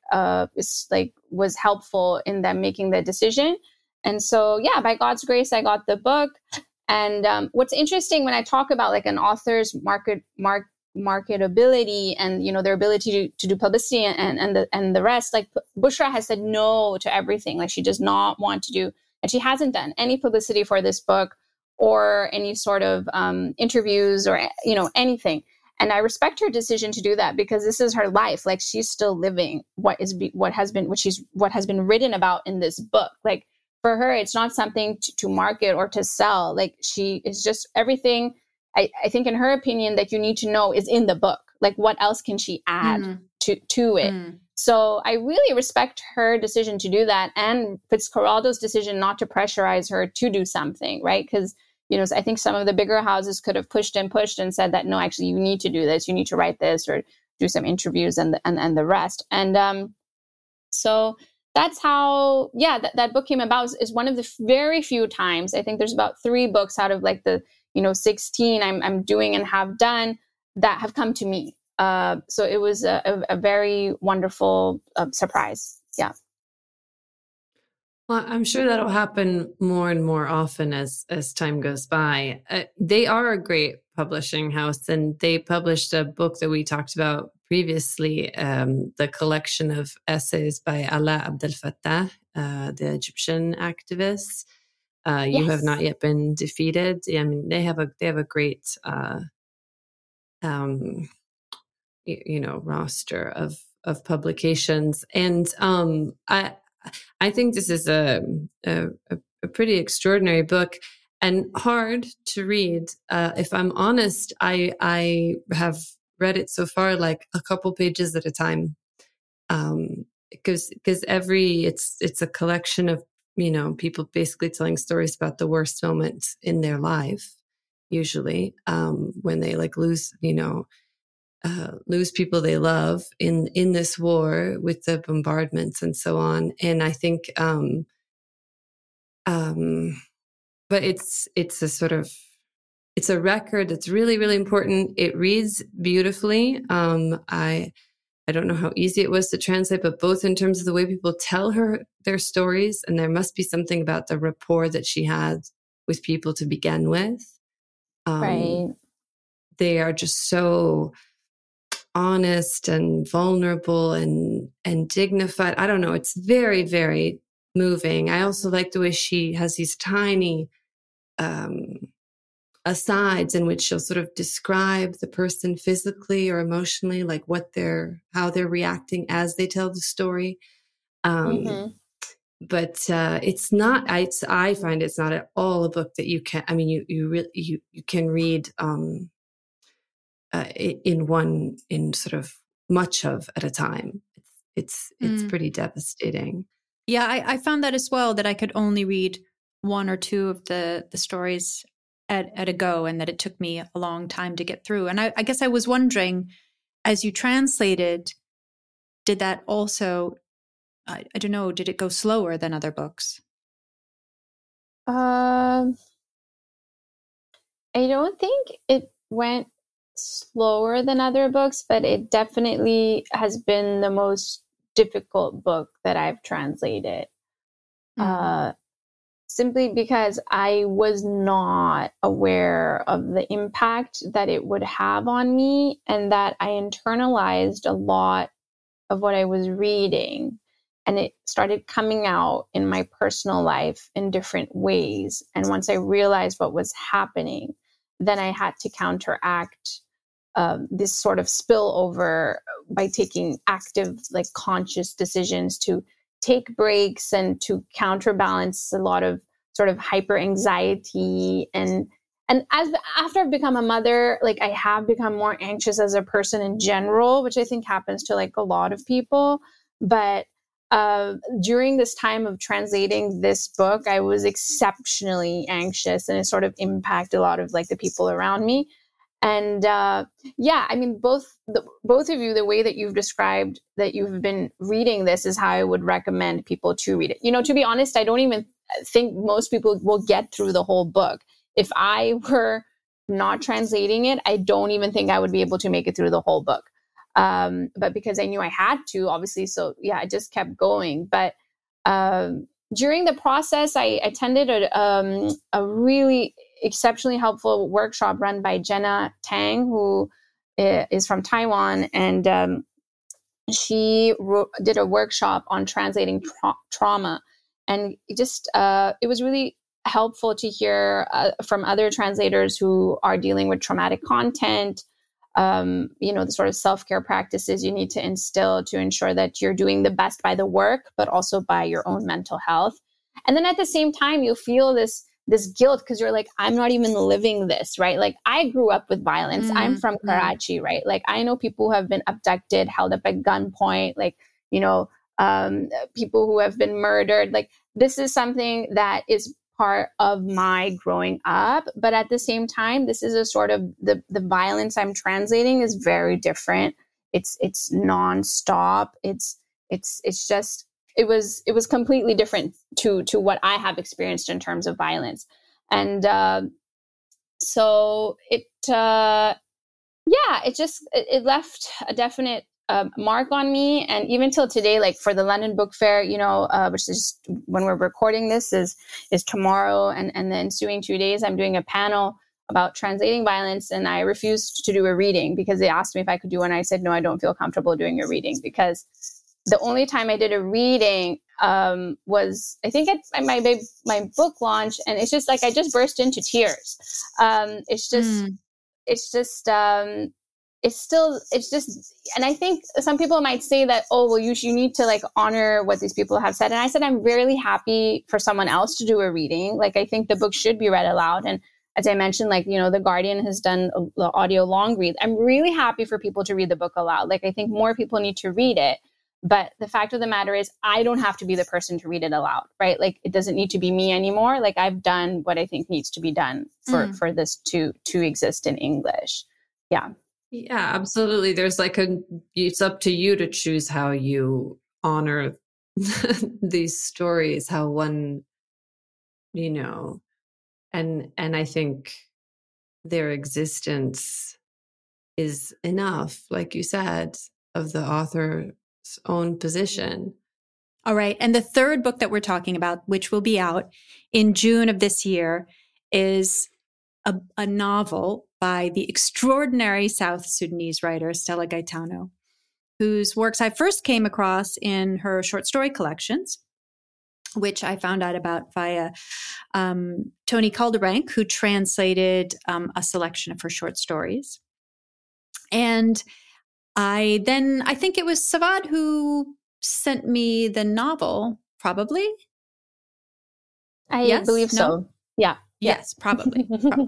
was helpful in them making the decision. And so, by God's grace, I got the book. And what's interesting when I talk about like an author's marketability and their ability to do publicity and the rest, like Bushra has said no to everything. Like, she does not want to do, and she hasn't done any publicity for this book or any sort of interviews or anything. And I respect her decision to do that, because this is her life. Like, she's still living what has been written about in this book. Like, for her, it's not something to market or to sell. Like, she is just everything. I think, in her opinion, that you need to know is in the book. Like, what else can she add to it? So I really respect her decision to do that, and Fitzcarraldo's decision not to pressurize her to do something, right? Because I think some of the bigger houses could have pushed and said that, no, actually, you need to do this, you need to write this, or do some interviews and the rest. And so that's how, that book came about. Is one of the very few times, I think there's about 3 books out of like the 16 I'm doing and have done that have come to me. So it was a very wonderful surprise. Yeah. Well, I'm sure that'll happen more and more often as time goes by. They are a great publishing house, and they published a book that we talked about previously, the collection of essays by Alaa Abdel Fattah, the Egyptian activist. You have not yet been defeated. I mean, they have a great, roster of publications, and I think this is a pretty extraordinary book and hard to read. If I'm honest, I have read it so far like a couple pages at a time, because it's a collection of people basically telling stories about the worst moments in their life, usually when they like lose people they love in this war with the bombardments and so on. And I think, but it's a record that's really, really important. It reads beautifully. I don't know how easy it was to translate, but both in terms of the way people tell her their stories, and there must be something about the rapport that she had with people to begin with. Right. They are just so honest and vulnerable and dignified. I don't know. It's very, very moving. I also like the way she has these tiny asides in which she'll sort of describe the person physically or emotionally, like how they're reacting as they tell the story. But it's not. I find it's not at all a book that you can. I mean, you can read in sort of much of at a time. It's pretty devastating. Yeah, I found that as well, that I could only read one or two of the stories at a go, and that it took me a long time to get through. And I guess I was wondering, as you translated, did that also, I don't know, did it go slower than other books? I don't think it went slower than other books, but it definitely has been the most difficult book that I've translated. Simply because I was not aware of the impact that it would have on me, and that I internalized a lot of what I was reading. And it started coming out in my personal life in different ways. And once I realized what was happening, then I had to counteract this sort of spillover by taking active, like conscious decisions to take breaks and to counterbalance a lot of sort of hyper anxiety. And after I've become a mother, like I have become more anxious as a person in general, which I think happens to like a lot of people. But during this time of translating this book, I was exceptionally anxious, and it sort of impacted a lot of like the people around me. And yeah, I mean, both of you, the way that you've described that you've been reading this is how I would recommend people to read it. You know, to be honest, I don't even think most people will get through the whole book. If I were not translating it, I don't even think I would be able to make it through the whole book. But because I knew I had to, obviously, so yeah, I just kept going. But during the process, I attended a really exceptionally helpful workshop run by Jenna Tang, who is from Taiwan, and she did a workshop on translating trauma, and it was really helpful to hear from other translators who are dealing with traumatic content. The sort of self-care practices you need to instill to ensure that you're doing the best by the work, but also by your own mental health. And then at the same time, you feel this guilt because you're like, I'm not even living this, right? Like I grew up with violence. I'm from Karachi, right? Like I know people who have been abducted, held up at gunpoint, like, people who have been murdered. Like this is something that is part of my growing up. But at the same time, this is a sort of the violence I'm translating is very different. It's nonstop. It was completely different to what I have experienced in terms of violence. And so it left a definite mark on me. And even till today, like for the London Book Fair, which is when we're recording this is tomorrow, and the ensuing 2 days, I'm doing a panel about translating violence, and I refused to do a reading because they asked me if I could do one. I said, no, I don't feel comfortable doing a reading, because the only time I did a reading was, I think, at my book launch, and it's just like I just burst into tears. And I think some people might say that, oh, well, you need to like honor what these people have said. And I said, I'm really happy for someone else to do a reading. Like, I think the book should be read aloud. And as I mentioned, like, The Guardian has done the audio long read. I'm really happy for people to read the book aloud. Like, I think more people need to read it. But the fact of the matter is, I don't have to be the person to read it aloud, right? Like, it doesn't need to be me anymore. Like, I've done what I think needs to be done for this to exist in English. Yeah. Yeah, absolutely. There's it's up to you to choose how you honor these stories, how one, and I think their existence is enough, like you said, of the author's own position. All right. And the third book that we're talking about, which will be out in June of this year, is a novel by the extraordinary South Sudanese writer Stella Gaetano, whose works I first came across in her short story collections, which I found out about via Tony Calderank, who translated a selection of her short stories. And I think it was Savad who sent me the novel, probably. I believe so. Yeah. Yes, probably.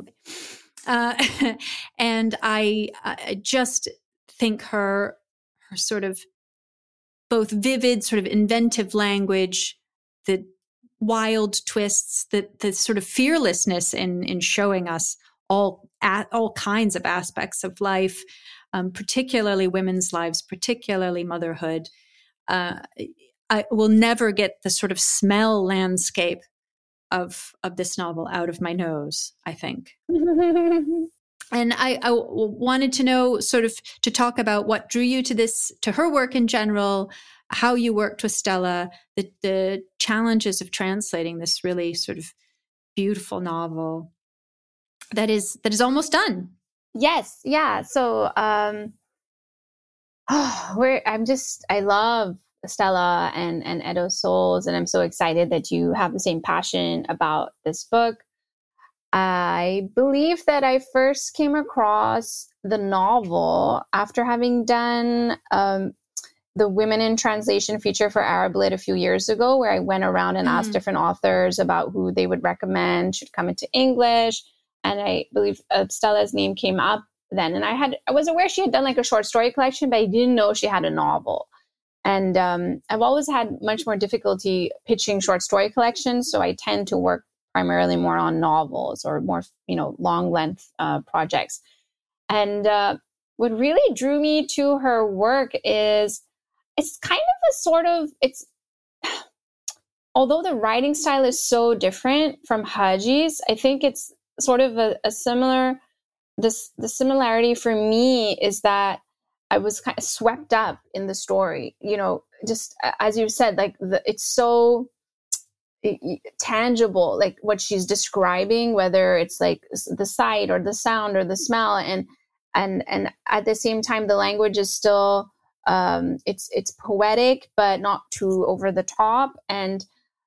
And I just think her sort of both vivid, sort of inventive language, the wild twists, the sort of fearlessness in showing us all kinds of aspects of life, particularly women's lives, particularly motherhood. I will never get the sort of smell landscape of this novel out of my nose, I think. And I wanted to know, sort of, to talk about what drew you to her work in general, how you worked with Stella, the challenges of translating this really sort of beautiful novel that is almost done. Yes. Yeah. So, I love Stella and Edo Souls, and I'm so excited that you have the same passion about this book. I believe that I first came across the novel after having done the Women in Translation feature for Arab Lit a few years ago, where I went around and asked different authors about who they would recommend should come into English. And I believe Stella's name came up then. And I was aware she had done like a short story collection, but I didn't know she had a novel. And I've always had much more difficulty pitching short story collections. So I tend to work primarily more on novels or more, long length projects. And what really drew me to her work is it's kind of a sort of, although the writing style is so different from Haji's, I think it's sort of a similar, the similarity for me is that I was kind of swept up in the story, just as you said, like it's so tangible, like what she's describing, whether it's like the sight or the sound or the smell, and at the same time, the language is still, it's poetic, but not too over the top. And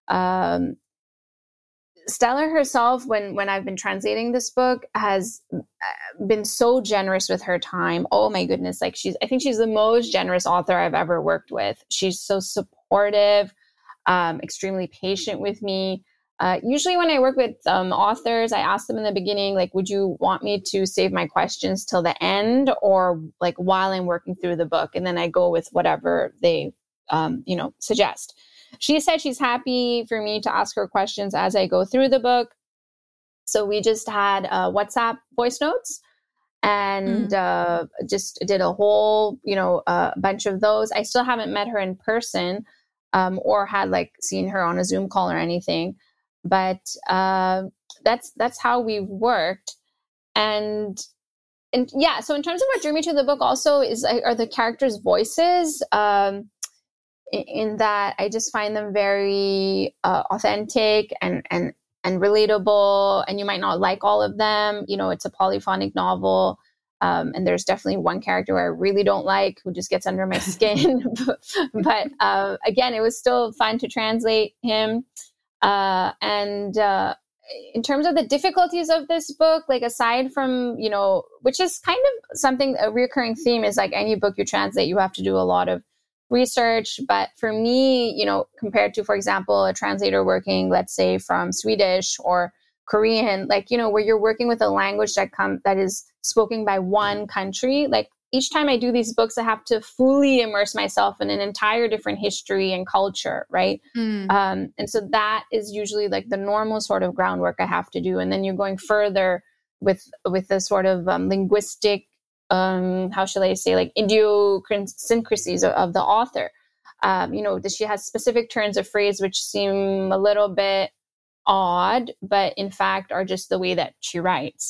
Stella herself, when I've been translating this book, has been so generous with her time. Oh my goodness. Like I think she's the most generous author I've ever worked with. She's so supportive, extremely patient with me. Usually when I work with authors, I ask them in the beginning, like, would you want me to save my questions till the end, or like while I'm working through the book? And then I go with whatever they, suggest. She said she's happy for me to ask her questions as I go through the book. So we just had WhatsApp voice notes and just did a whole, bunch of those. I still haven't met her in person or had seen her on a Zoom call or anything. But that's how we've worked. And yeah, so in terms of what drew me to the book also are the characters' voices, in that I just find them very authentic and relatable. And you might not like all of them. It's a polyphonic novel. And there's definitely one character where I really don't like, who just gets under my skin. But again, it was still fun to translate him. And in terms of the difficulties of this book, aside from, which is kind of something, a recurring theme is like any book you translate, you have to do a lot of research. But for me, compared to, for example, a translator working, let's say, from Swedish or Korean, where you're working with a language that is spoken by one country, each time I do these books, I have to fully immerse myself in an entire different history and culture, right? And so that is usually the normal sort of groundwork I have to do. And then you're going further with the sort of linguistic, how shall I say, idiosyncrasies of the author. She has specific turns of phrase which seem a little bit odd, but in fact are just the way that she writes.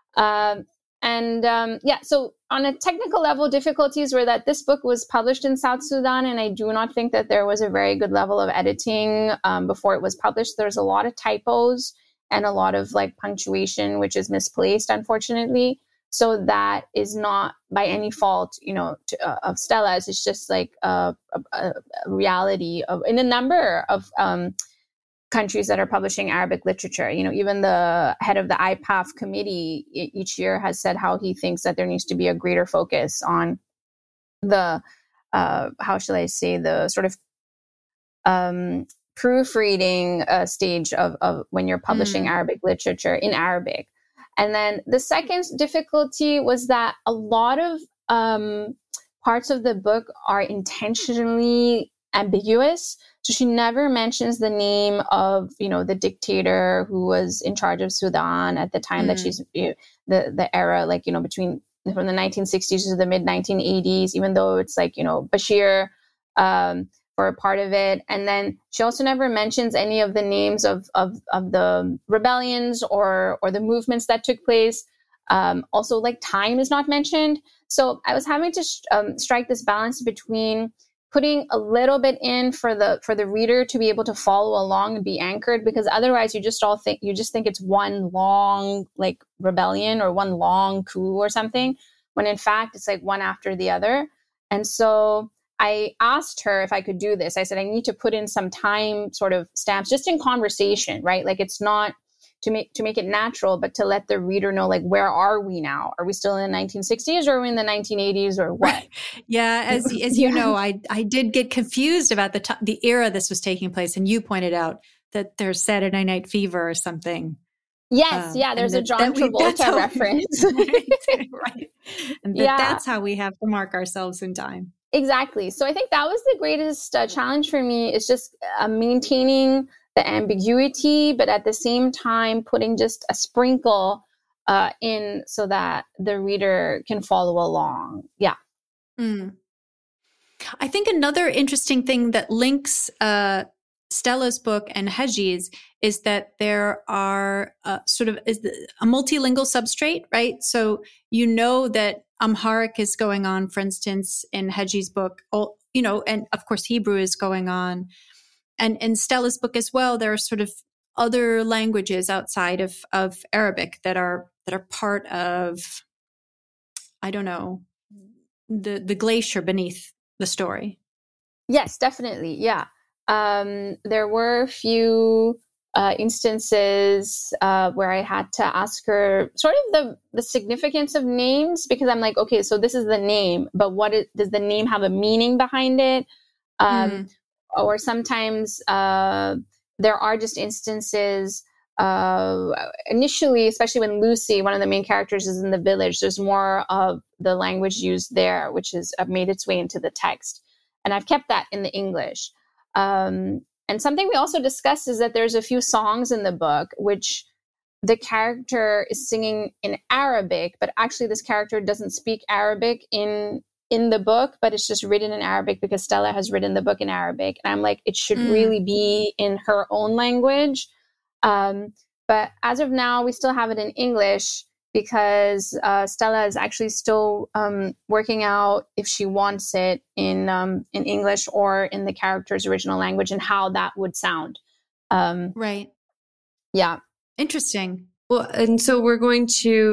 So on a technical level, difficulties were that this book was published in South Sudan, and I do not think that there was a very good level of editing before it was published. There's a lot of typos and a lot of punctuation, which is misplaced, unfortunately. So that is not by any fault, of Stella's. It's just like a reality in a number of countries that are publishing Arabic literature. Even the head of the IPAF committee each year has said how he thinks that there needs to be a greater focus on the, how shall I say, the sort of proofreading stage of when you're publishing Arabic literature in Arabic. And then the second difficulty was that a lot of parts of the book are intentionally ambiguous. So she never mentions the name of, the dictator who was in charge of Sudan at the time that she's the era, between from the 1960s to the mid 1980s, even though it's Bashir for a part of it. And then she also never mentions any of the names of the rebellions or the movements that took place. Also, time is not mentioned. So I was having to strike this balance between putting a little bit in for the reader to be able to follow along and be anchored, because otherwise you just think it's one long rebellion or one long coup or something, when in fact it's one after the other. And so I asked her if I could do this. I said, I need to put in some time sort of stamps just in conversation, right? It's not to make it natural, but to let the reader know, where are we now? Are we still in the 1960s or are we in the 1980s or what? Yeah. As you know, I did get confused about the era this was taking place. And you pointed out that there's Saturday Night Fever or something. Yes. There's a John Travolta reference. Right. And that's how we have to mark ourselves in time. Exactly. So I think that was the greatest challenge for me, is just maintaining the ambiguity, but at the same time putting just a sprinkle in so that the reader can follow along. Yeah. I think another interesting thing that links Stella's book and Hedji's is that there are a multilingual substrate, right? So that Amharic is going on, for instance, in Hedji's book, and of course Hebrew is going on. And in Stella's book as well, there are sort of other languages outside of Arabic that are part of, I don't know, the glacier beneath the story. Yes, definitely. Yeah. There were a few instances where I had to ask her sort of the significance of names, because I'm like, okay, so this is the name, but does the name have a meaning behind it? Or sometimes there are just instances initially, especially when Lucy, one of the main characters, is in the village, there's more of the language used there, which has made its way into the text. And I've kept that in the English. And something we also discussed is that there's a few songs in the book which the character is singing in Arabic, but actually this character doesn't speak Arabic in the book, but it's just written in Arabic because Stella has written the book in Arabic. And I'm like, it should really be in her own language. But as of now, we still have it in English because Stella is actually still working out if she wants it in English or in the character's original language and how that would sound. Right. Yeah. Interesting. Well, and so you're going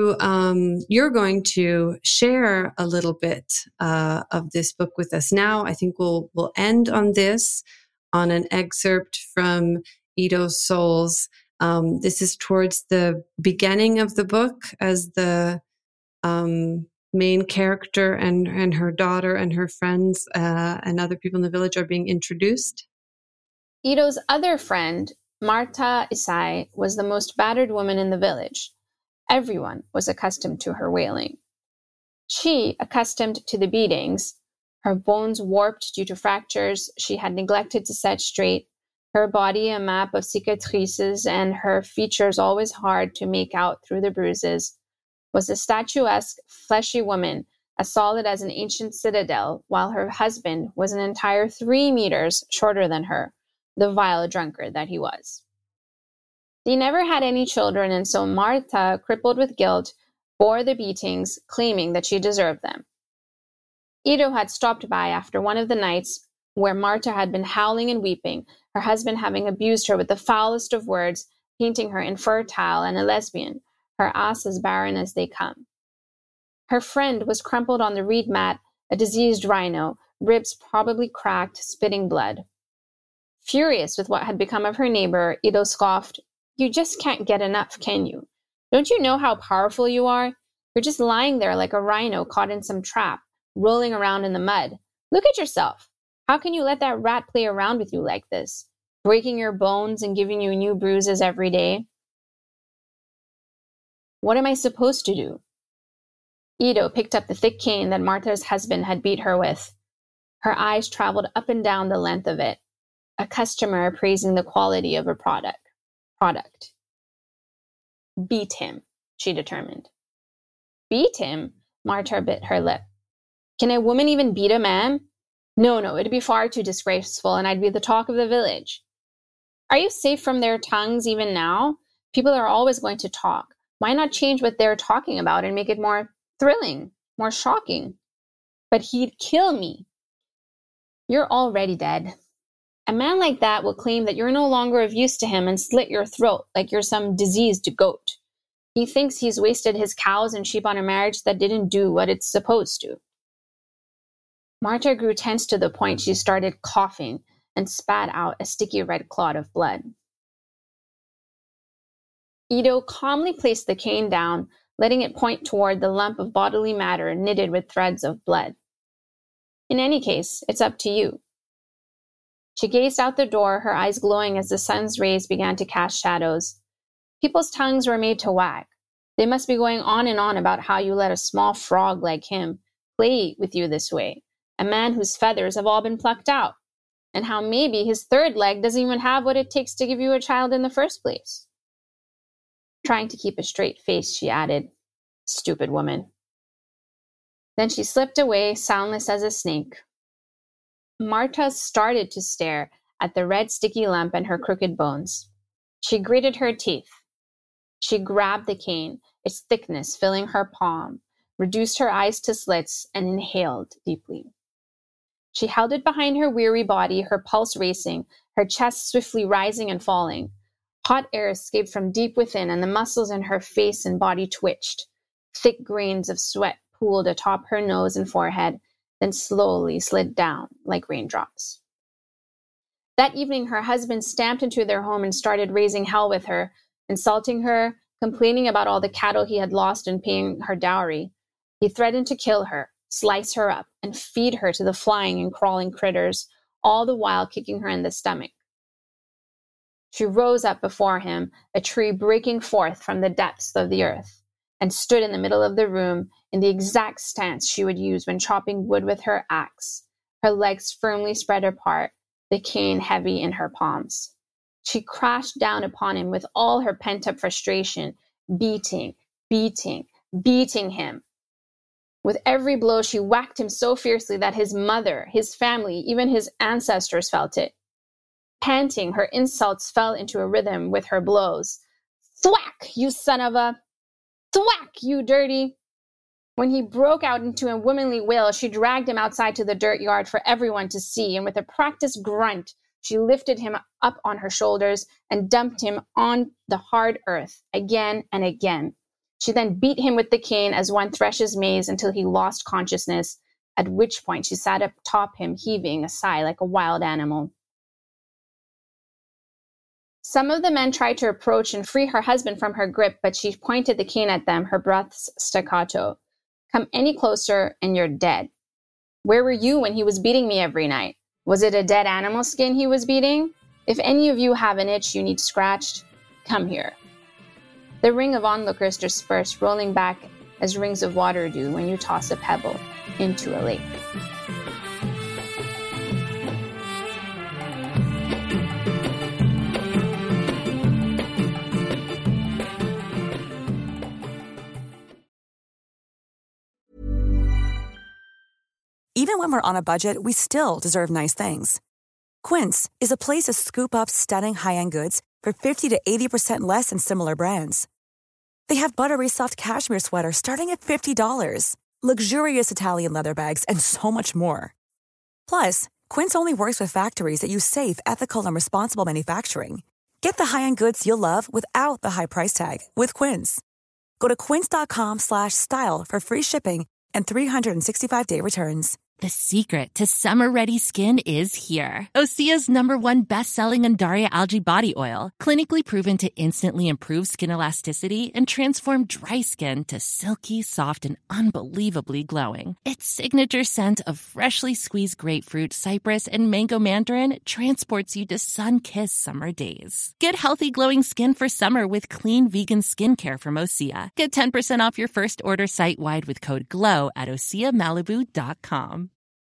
to share a little bit of this book with us now. I think we'll end on an excerpt from Ido Sol's. This is towards the beginning of the book, as the main character and her daughter and her friends and other people in the village are being introduced. Ido's other friend, Marta Isai, was the most battered woman in the village. Everyone was accustomed to her wailing. She, accustomed to the beatings, her bones warped due to fractures she had neglected to set straight, her body a map of cicatrices and her features always hard to make out through the bruises, was a statuesque, fleshy woman, as solid as an ancient citadel, while her husband was an entire 3 meters shorter than her, the vile drunkard that he was. They never had any children, and so Marta, crippled with guilt, bore the beatings, claiming that she deserved them. Ido had stopped by after one of the nights where Marta had been howling and weeping, her husband having abused her with the foulest of words, painting her infertile and a lesbian, her ass as barren as they come. Her friend was crumpled on the reed mat, a diseased rhino, ribs probably cracked, spitting blood. Furious with what had become of her neighbor, Ito scoffed, "You just can't get enough, can you? Don't you know how powerful you are? You're just lying there like a rhino caught in some trap, rolling around in the mud. Look at yourself. How can you let that rat play around with you like this, breaking your bones and giving you new bruises every day? What am I supposed to do?" Ito picked up the thick cane that Martha's husband had beat her with. Her eyes traveled up and down the length of it, a customer praising the quality of a product. Beat him, she determined. Beat him? Martha bit her lip. Can a woman even beat a man? No, it'd be far too disgraceful, and I'd be the talk of the village. Are you safe from their tongues even now? People are always going to talk. Why not change what they're talking about and make it more thrilling, more shocking? But he'd kill me. You're already dead. A man like that will claim that you're no longer of use to him and slit your throat like you're some diseased goat. He thinks he's wasted his cows and sheep on a marriage that didn't do what it's supposed to. Martha grew tense to the point she started coughing and spat out a sticky red clot of blood. Ito calmly placed the cane down, letting it point toward the lump of bodily matter knitted with threads of blood. In any case, it's up to you. She gazed out the door, her eyes glowing as the sun's rays began to cast shadows. People's tongues were made to wag. They must be going on and on about how you let a small frog like him play with you this way, a man whose feathers have all been plucked out, and how maybe his third leg doesn't even have what it takes to give you a child in the first place. Trying to keep a straight face, she added, "Stupid woman." Then she slipped away, soundless as a snake. Martha started to stare at the red sticky lump and her crooked bones. She gritted her teeth. She grabbed the cane, its thickness filling her palm, reduced her eyes to slits, and inhaled deeply. She held it behind her weary body, her pulse racing, her chest swiftly rising and falling. Hot air escaped from deep within, and the muscles in her face and body twitched. Thick grains of sweat pooled atop her nose and forehead, then slowly slid down like raindrops. That evening, her husband stamped into their home and started raising hell with her, insulting her, complaining about all the cattle he had lost in paying her dowry. He threatened to kill her, slice her up, and feed her to the flying and crawling critters, all the while kicking her in the stomach. She rose up before him, a tree breaking forth from the depths of the earth, and stood in the middle of the room in the exact stance she would use when chopping wood with her axe, her legs firmly spread apart, the cane heavy in her palms. She crashed down upon him with all her pent-up frustration, beating him. With every blow, she whacked him so fiercely that his mother, his family, even his ancestors felt it. Panting, her insults fell into a rhythm with her blows. "Thwack, you son of a... Thwack, you dirty..." When he broke out into a womanly wail, she dragged him outside to the dirt yard for everyone to see, and with a practiced grunt, she lifted him up on her shoulders and dumped him on the hard earth again and again. She then beat him with the cane as one threshes maize until he lost consciousness, at which point she sat atop him, heaving a sigh like a wild animal. Some of the men tried to approach and free her husband from her grip, but she pointed the cane at them, her breaths staccato. "Come any closer and you're dead. Where were you when he was beating me every night? Was it a dead animal skin he was beating? If any of you have an itch you need scratched, come here." The ring of onlookers dispersed, rolling back as rings of water do when you toss a pebble into a lake. Even when we're on a budget, we still deserve nice things. Quince is a place to scoop up stunning high-end goods for 50 to 80% less than similar brands. They have buttery soft cashmere sweaters starting at $50, luxurious Italian leather bags, and so much more. Plus, Quince only works with factories that use safe, ethical, and responsible manufacturing. Get the high-end goods you'll love without the high price tag with Quince. Go to quince.com/style for free shipping and 365-day returns. The secret to summer-ready skin is here. Osea's #1 best-selling Undaria Algae Body Oil, clinically proven to instantly improve skin elasticity and transform dry skin to silky, soft, and unbelievably glowing. Its signature scent of freshly squeezed grapefruit, cypress, and mango mandarin transports you to sun-kissed summer days. Get healthy, glowing skin for summer with clean vegan skincare from Osea. Get 10% off your first order site-wide with code GLOW at OseaMalibu.com.